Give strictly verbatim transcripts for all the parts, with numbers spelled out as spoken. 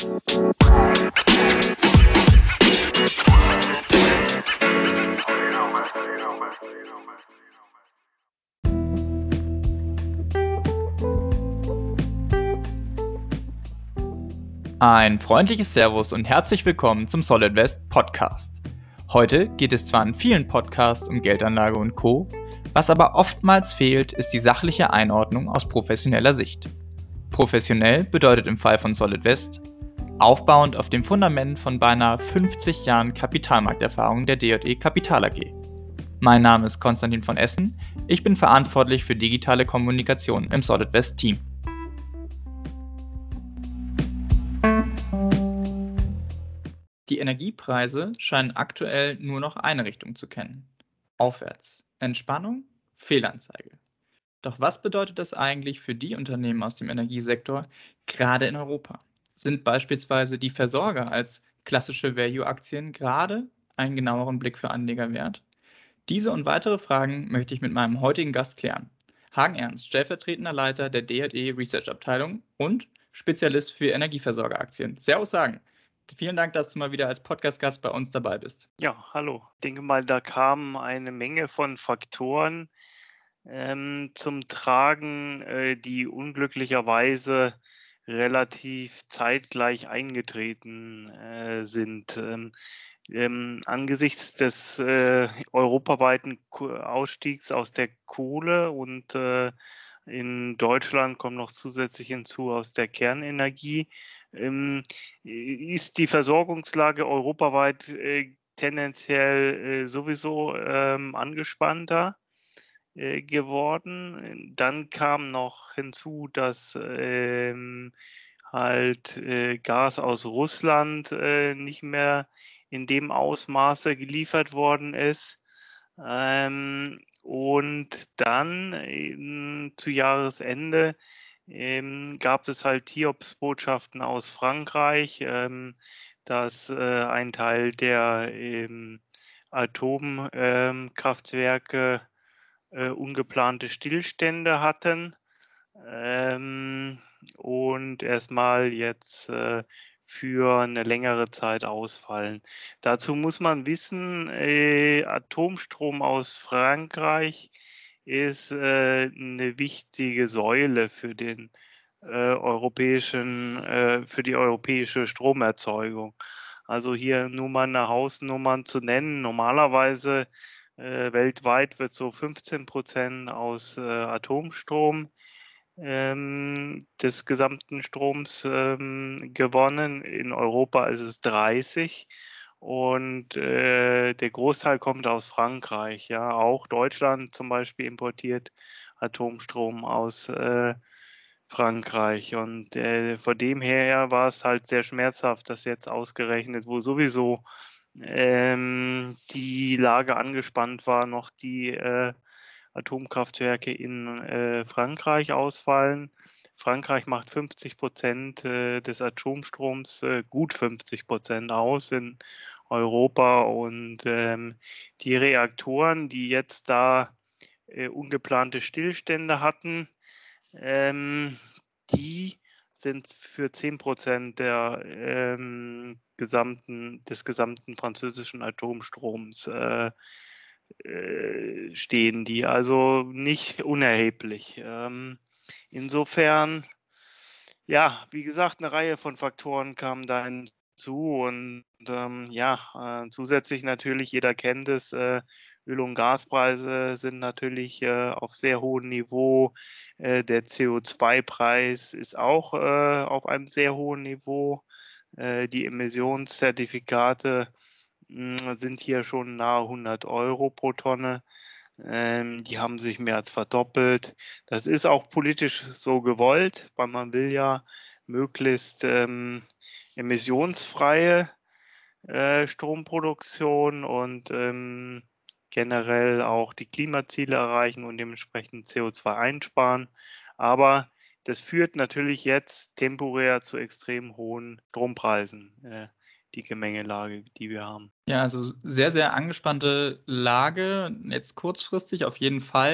Ein freundliches Servus und herzlich willkommen zum Solidvest Podcast. Heute geht es zwar in vielen Podcasts um Geldanlage und Co., was aber oftmals fehlt, ist die sachliche Einordnung aus professioneller Sicht. Professionell bedeutet im Fall von Solidvest aufbauend auf dem Fundament von beinahe fünfzig Jahren Kapitalmarkterfahrung der D J E Kapital A G. Mein Name ist Konstantin von Essen, ich bin verantwortlich für digitale Kommunikation im Solidvest Team. Die Energiepreise scheinen aktuell nur noch eine Richtung zu kennen: aufwärts. Entspannung, Fehlanzeige. Doch was bedeutet das eigentlich für die Unternehmen aus dem Energiesektor, gerade in Europa? Sind beispielsweise die Versorger als klassische Value-Aktien gerade einen genaueren Blick für Anleger wert? Diese und weitere Fragen möchte ich mit meinem heutigen Gast klären. Hagen Ernst, stellvertretender Leiter der D J E Research Abteilung und Spezialist für Energieversorgeraktien. Servus Hagen. Vielen Dank, dass du mal wieder als Podcast-Gast bei uns dabei bist. Ja, hallo. Ich denke mal, da kamen eine Menge von Faktoren ähm, zum Tragen, äh, die unglücklicherweise relativ zeitgleich eingetreten äh, sind. Ähm, ähm, angesichts des äh, europaweiten Ko- Ausstiegs aus der Kohle und äh, in Deutschland kommt noch zusätzlich hinzu aus der Kernenergie, ähm, ist die Versorgungslage europaweit äh, tendenziell äh, sowieso ähm, angespannter äh, geworden. Dann kam noch hinzu, dass ähm, halt äh, Gas aus Russland äh, nicht mehr in dem Ausmaße geliefert worden ist. Ähm, und dann ähm, zu Jahresende ähm, gab es halt Hiobsbotschaften aus Frankreich, ähm, dass äh, ein Teil der ähm, Atomkraftwerke äh, ungeplante Stillstände hatten ähm, und erstmal jetzt äh, für eine längere Zeit ausfallen. Dazu muss man wissen, äh, Atomstrom aus Frankreich ist äh, 'ne wichtige Säule für den äh, europäischen äh, für die europäische Stromerzeugung. Also hier nur mal 'ne Hausnummern zu nennen. Normalerweise äh, weltweit wird so fünfzehn aus äh, Atomstrom ähm, des gesamten Stroms ähm, gewonnen. In Europa ist es dreißig und äh, der Großteil kommt aus Frankreich. Ja, auch Deutschland zum Beispiel importiert Atomstrom aus äh, Frankreich. Und äh, von dem her war es halt sehr schmerzhaft, dass jetzt ausgerechnet, wo sowieso ähm, die Lage angespannt war, noch die äh, Atomkraftwerke in äh, Frankreich ausfallen. Frankreich macht fünfzig Prozent äh, des Atomstroms, äh, gut fünfzig Prozent aus in Europa. Und ähm, die Reaktoren, die jetzt da äh, ungeplante Stillstände hatten, ähm, die sind für zehn Prozent der ähm, gesamten, des gesamten französischen Atomstroms äh, äh, stehen die, also nicht unerheblich. Ähm, insofern, ja, wie gesagt, eine Reihe von Faktoren kamen da hinzu und ähm, ja, äh, zusätzlich natürlich, jeder kennt es, äh, Öl- und Gaspreise sind natürlich äh, auf sehr hohem Niveau. Äh, der C O zwei Preis ist auch äh, auf einem sehr hohen Niveau. Äh, die Emissionszertifikate mh, sind hier schon nahe hundert Euro pro Tonne. Ähm, die haben sich mehr als verdoppelt. Das ist auch politisch so gewollt, weil man will ja möglichst ähm, emissionsfreie äh, Stromproduktion und ähm, generell auch die Klimaziele erreichen und dementsprechend C O zwei einsparen. Aber das führt natürlich jetzt temporär zu extrem hohen Strompreisen, äh, die Gemengelage, die wir haben. Ja, also sehr, sehr angespannte Lage, jetzt kurzfristig auf jeden Fall.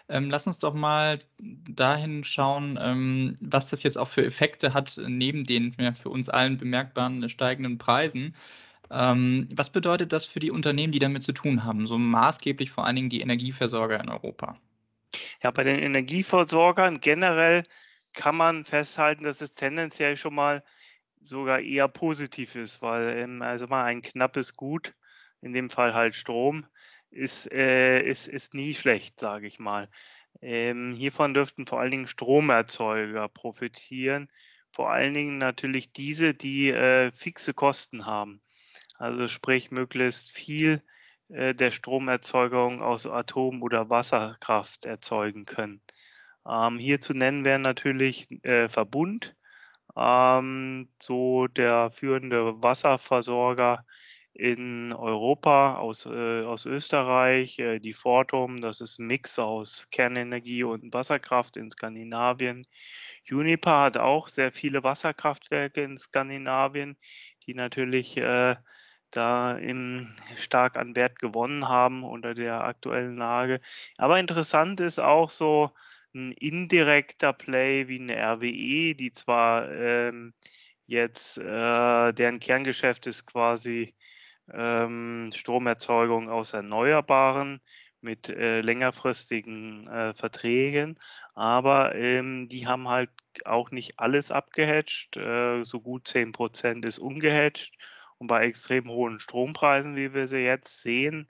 Ähm, lass uns doch mal dahin schauen, ähm, was das jetzt auch für Effekte hat, äh, neben den ja, für uns allen bemerkbaren äh, steigenden Preisen. Ähm, was bedeutet das für die Unternehmen, die damit zu tun haben, so maßgeblich vor allen Dingen die Energieversorger in Europa? Ja, bei den Energieversorgern generell kann man festhalten, dass es tendenziell schon mal sogar eher positiv ist, weil, ähm, also mal ein knappes Gut, in dem Fall halt Strom, ist, äh, ist, ist nie schlecht, sage ich mal. Ähm, hiervon dürften vor allen Dingen Stromerzeuger profitieren, vor allen Dingen natürlich diese, die äh, fixe Kosten haben. Also sprich, möglichst viel äh, der Stromerzeugung aus Atom- oder Wasserkraft erzeugen können. Ähm, hier zu nennen wären natürlich äh, Verbund, ähm, so der führende Wasserversorger in Europa aus, äh, aus Österreich, äh, die Fortum, das ist ein Mix aus Kernenergie und Wasserkraft in Skandinavien. Uniper hat auch sehr viele Wasserkraftwerke in Skandinavien, die natürlich äh, da im, stark an Wert gewonnen haben unter der aktuellen Lage. Aber interessant ist auch so ein indirekter Play wie eine R W E, die zwar ähm, jetzt äh, deren Kerngeschäft ist quasi ähm, Stromerzeugung aus Erneuerbaren mit äh, längerfristigen äh, Verträgen, aber ähm, die haben halt auch nicht alles abgehatcht. Äh, so gut zehn Prozent ist ungehatcht. Und bei extrem hohen Strompreisen, wie wir sie jetzt sehen,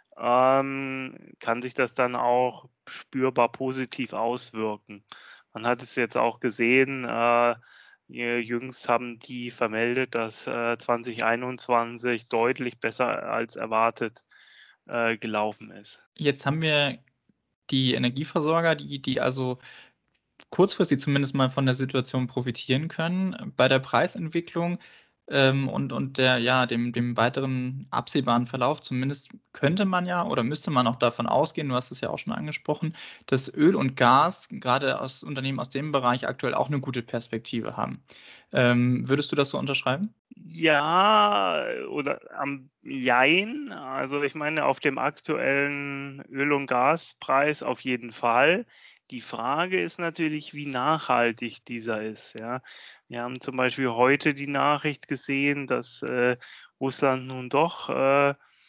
ähm, kann sich das dann auch spürbar positiv auswirken. Man hat es jetzt auch gesehen, äh, J jüngst haben die vermeldet, dass äh, zwanzig einundzwanzig deutlich besser als erwartet äh, gelaufen ist. Jetzt haben wir die Energieversorger, die die also kurzfristig zumindest mal von der Situation profitieren können. Bei der Preisentwicklung, ähm, und und der ja, dem dem weiteren absehbaren Verlauf zumindest könnte man ja oder müsste man auch davon ausgehen, du hast es ja auch schon angesprochen, dass Öl und Gas, gerade aus Unternehmen aus dem Bereich, aktuell auch 'ne gute Perspektive haben. Ähm, würdest du das so unterschreiben? Ja, oder am jein. Also, ich meine, auf dem aktuellen Öl und Gaspreis auf jeden Fall. Die Frage ist natürlich, wie nachhaltig dieser ist, ja. Wir haben zum Beispiel heute die Nachricht gesehen, dass, äh, Russland nun doch, äh,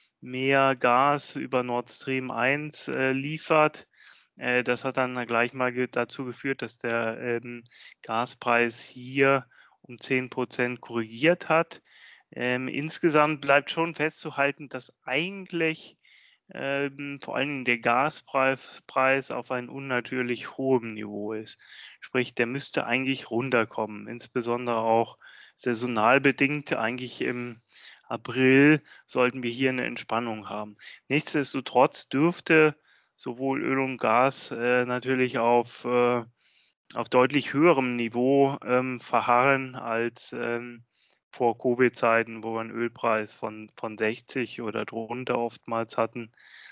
mehr Gas über Nord Stream eins äh, liefert. Äh, das hat dann gleich mal ge dazu geführt, dass der, ähm, Gaspreis hier um zehn Prozent korrigiert hat. Ähm, insgesamt bleibt schon festzuhalten, dass eigentlich, ähm, vor allen Dingen der Gaspreis Preis auf einem unnatürlich hohem Niveau ist. Sprich, der müsste eigentlich runterkommen, insbesondere auch saisonal bedingt. Eigentlich im April sollten wir hier eine Entspannung haben. Nichtsdestotrotz dürfte sowohl Öl und Gas, äh, natürlich auf, äh auf deutlich höherem Niveau, ähm, verharren als, ähm, vor Covid-Zeiten, wo wir 'n Ölpreis von von sechzig oder drunter oftmals hatten.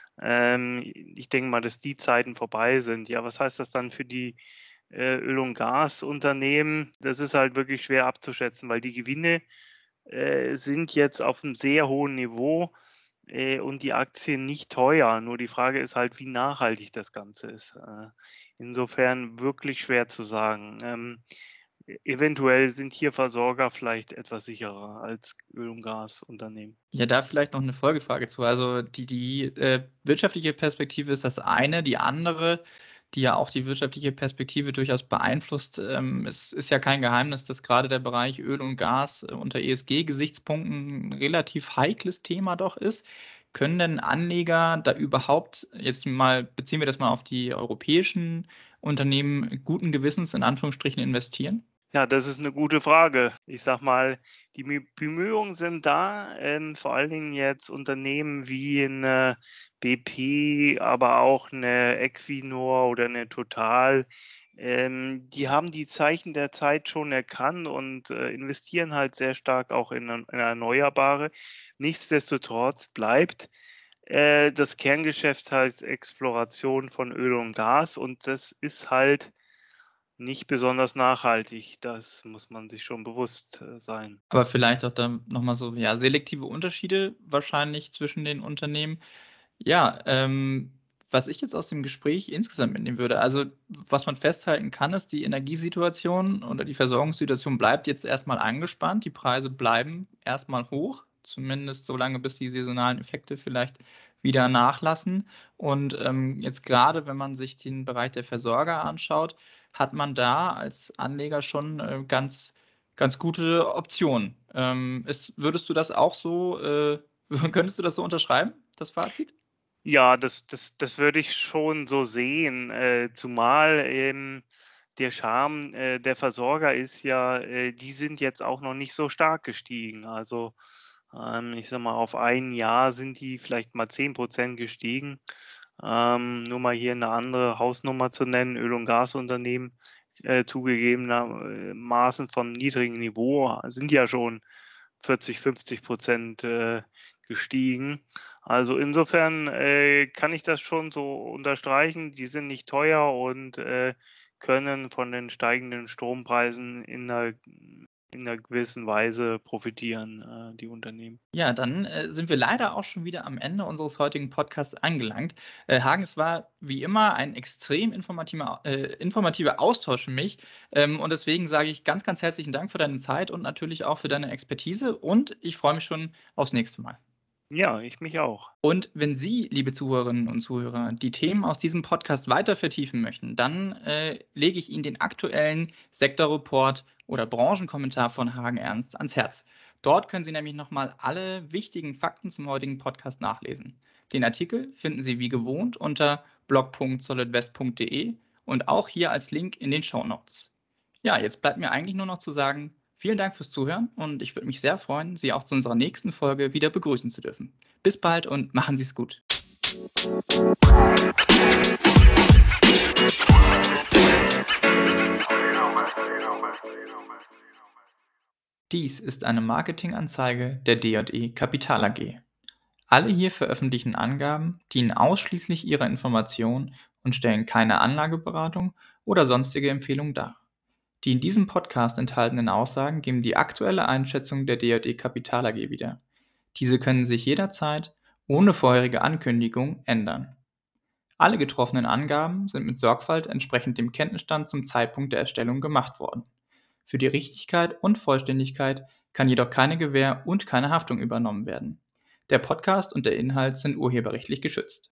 Ähm, ich denke mal, dass die Zeiten vorbei sind. Ja, was heißt das dann für die, äh, Öl und Gasunternehmen? Das ist halt wirklich schwer abzuschätzen, weil die Gewinne, äh, sind jetzt auf einem sehr hohen Niveau, äh, und die Aktien nicht teuer. Nur die Frage ist halt, wie nachhaltig das Ganze ist. Äh, insofern wirklich schwer zu sagen. Ähm, e eventuell sind hier Versorger vielleicht etwas sicherer als Öl und Gasunternehmen. Ja, da vielleicht noch 'ne Folgefrage zu. Also, die die, äh, wirtschaftliche Perspektive ist das eine. Die andere, die ja auch die wirtschaftliche Perspektive durchaus beeinflusst, ähm, es ist ja kein Geheimnis, dass grade der Bereich Öl und Gas, äh, unter E S G-Gesichtspunkten 'n relativ heikles Thema doch ist. Können denn Anleger da überhaupt jetzt mal beziehen wir das mal auf die europäischen Unternehmen, guten Gewissens in Anführungsstrichen investieren? Ja, das ist eine gute Frage. Ich sage mal, die Mü Bemühungen sind da, ähm, vor allen Dingen jetzt Unternehmen wie 'ne B P, aber auch eine Equinor oder eine Total, ähm, die haben die Zeichen der Zeit schon erkannt und, äh, investieren halt sehr stark auch in ern in Erneuerbare. Nichtsdestotrotz bleibt, äh, das Kerngeschäft halt Exploration von Öl und Gas und das ist halt nicht besonders nachhaltig, das muss man sich schon bewusst, äh, sein. Aber vielleicht auch dann noch mal so, ja, selektive Unterschiede wahrscheinlich zwischen den Unternehmen. Ja, ähm, was ich jetzt aus dem Gespräch insgesamt mitnehmen würde, also was man festhalten kann, ist, die Energiesituation oder die Versorgungssituation bleibt jetzt erstmal angespannt. Die Preise bleiben erstmal hoch, zumindest so lange, bis die saisonalen Effekte vielleicht wieder nachlassen. Und ähm, jetzt gerade, wenn man sich den Bereich der Versorger anschaut, hat man da als Anleger schon äh, ganz, ganz gute Optionen. Ähm, ist, würdest du das auch so, äh, könntest du das so unterschreiben, das Fazit? Ja, das das das würde ich schon so sehen, äh, zumal, ähm, der Charme, äh, der Versorger ist ja, äh, die sind jetzt auch noch nicht so stark gestiegen. Also, ähm, ich sage mal, auf ein Jahr sind die vielleicht mal zehn Prozent gestiegen. Ähm, nur mal hier eine andere Hausnummer zu nennen, Öl und Gasunternehmen, äh, zugegebenermaßen vom niedrigen Niveau sind ja schon vierzig, fünfzig Prozent äh, gestiegen. Also insofern, äh, kann ich das schon so unterstreichen. Die sind nicht teuer und, äh, können von den steigenden Strompreisen in einer in 'ner gewissen Weise profitieren, äh, die Unternehmen. Ja, dann, äh, sind wir leider auch schon wieder am Ende unseres heutigen Podcasts angelangt. Äh, Hagen, es war wie immer ein extrem informativer äh, informativer Austausch für mich. Ähm, und deswegen sage ich ganz, ganz herzlichen Dank für deine Zeit und natürlich auch für deine Expertise und ich freue mich schon aufs nächste Mal. Ja, ich mich auch. Und wenn Sie, liebe Zuhörerinnen und Zuhörer, die Themen aus diesem Podcast weiter vertiefen möchten, dann äh, lege ich Ihnen den aktuellen Sektorreport oder Branchenkommentar von Hagen Ernst ans Herz. Dort können Sie nämlich nochmal alle wichtigen Fakten zum heutigen Podcast nachlesen. Den Artikel finden Sie wie gewohnt unter blog punkt solidwest punkt de und auch hier als Link in den Shownotes. Ja, jetzt bleibt mir eigentlich nur noch zu sagen, vielen Dank fürs Zuhören und ich würde mich sehr freuen, Sie auch zu unserer nächsten Folge wieder begrüßen zu dürfen. Bis bald und machen Sie es gut. Dies ist eine Marketinganzeige der D J E Kapital A G. Alle hier veröffentlichten Angaben dienen ausschließlich ihrer Information und stellen keine Anlageberatung oder sonstige Empfehlung dar. Die in diesem Podcast enthaltenen Aussagen geben die aktuelle Einschätzung der D J E Kapital A G wieder. Diese können sich jederzeit ohne vorherige Ankündigung ändern. Alle getroffenen Angaben sind mit Sorgfalt entsprechend dem Kenntnisstand zum Zeitpunkt der Erstellung gemacht worden. Für die Richtigkeit und Vollständigkeit kann jedoch keine Gewähr und keine Haftung übernommen werden. Der Podcast und der Inhalt sind urheberrechtlich geschützt.